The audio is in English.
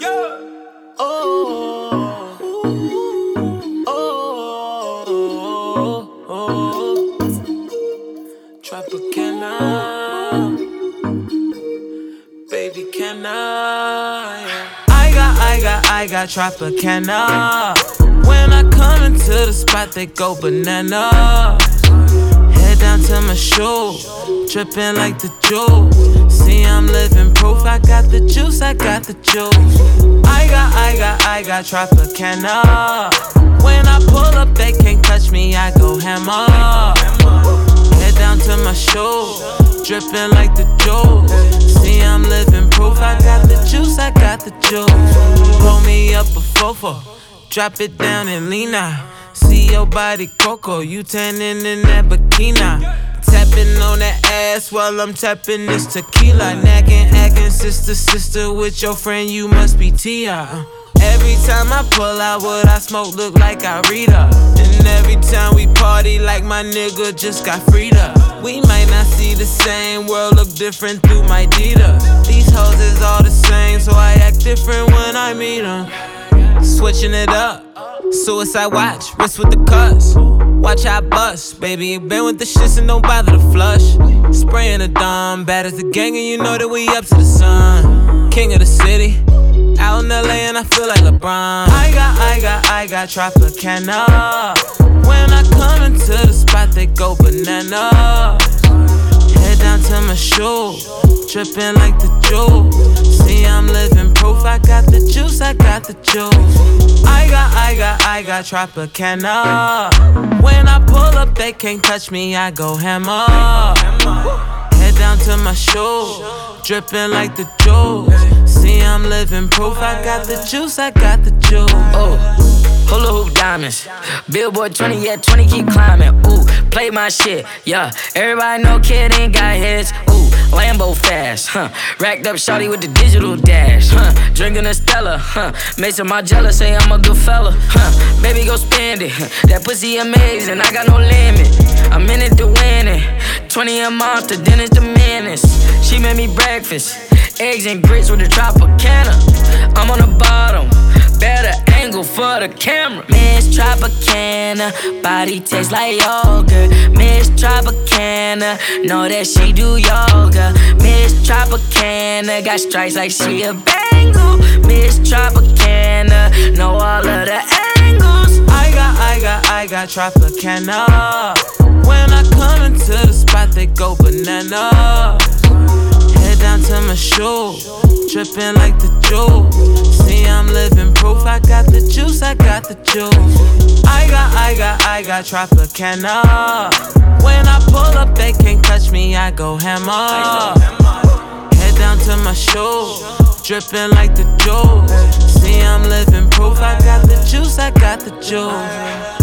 Oh, oh, oh, Tropicana, baby, can I got Tropicana. When I come into the spot, they go banana. Head down to my shoe, drippin' like the juice. See, I'm living proof. I got the juice, I got the juice. I got Tropicana. When I pull up, they can't touch me. I go hammer. Head down to my shoe, drippin' like the juice. See, I'm living proof. I got the juice, I got the juice. Roll me up a fofo, drop it down and lean out. See your body cocoa, you tanning in that bikini. Tapping on that ass while I'm tapping this tequila. Nagging, acting sister with your friend, you must be Tia. Every time I pull out what I smoke look like I read her. And every time we party like my nigga just got freed up. We might not see the same, world look different through my Dita. These hoes is all the same, so I act different when I meet them. Switching it up, suicide watch, wrist with the cuts. Watch how I bust, baby, been with the shits and don't bother to flush. Spraying the dawn, bad as the gang and you know that we up to the sun. King of the city, out in LA and I feel like LeBron. I got Tropicana. When I come into the spot, they go banana. Head down to my shoe, drippin' like the juice. See, I'm living proof. I got the juice, I got the juice. I got Tropicana. When I pull up, they can't touch me. I go hammer. Head down to my shoe, drippin' like the juice. See, I'm living proof. I got the juice, I got the juice. Oh, hula hoop diamonds, Billboard 20, yeah, 20 keep climbing. Ooh, play my shit, yeah. Everybody know kid ain't got hits. Ooh, Lambo fast, Racked up shawty with the digital dash, Drinking a Stella, Mason Margiela say I'm a good fella, Baby go spend it, that pussy amazing, I got no limit. I'm in it to win it. 20 a month, the dinner's the menace. She made me breakfast, eggs and grits with the Tropicana. I'm on the bottom, better angle for the camera. Miss Tropicana, body tastes like yogurt. Miss Tropicana, know that she do yoga. Miss Tropicana, got stripes like she a Bengal. Miss Tropicana, know all of the angles. I got Tropicana. When I come into the spot, they go banana. Head down to my shoe, drippin' like the juice. See, I'm living proof. I got the juice, I got the juice. I got Tropicana. When I pull up, they can't touch me. I go hammer. Head down to my shoe, drippin' like the juice. See, I'm living proof. I got the juice, I got the juice.